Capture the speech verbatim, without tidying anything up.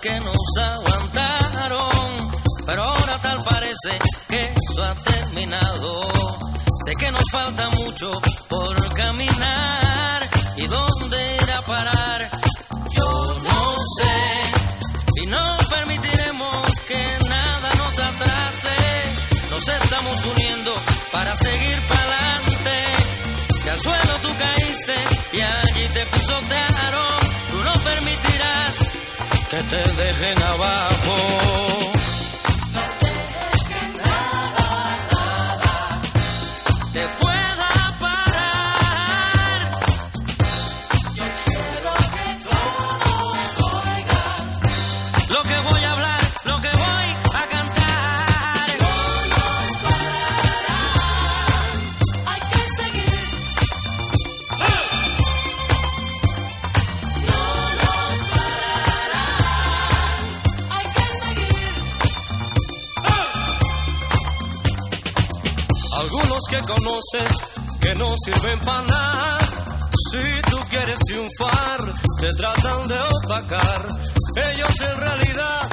que nos aguantaron, pero ahora tal parece que eso ha terminado. Sé que nos falta mucho por caminar y dónde ir a parar, yo no sé, y no permitiremos que nada nos atrase. Nos estamos uniendo para seguir pa'lante. Si al suelo tú caíste y allí te pisotearon, tú no permitirás que te dejen abajo. Algunos que conoces que no sirven para nada. Si tú quieres triunfar, te tratan de opacar. Ellos en realidad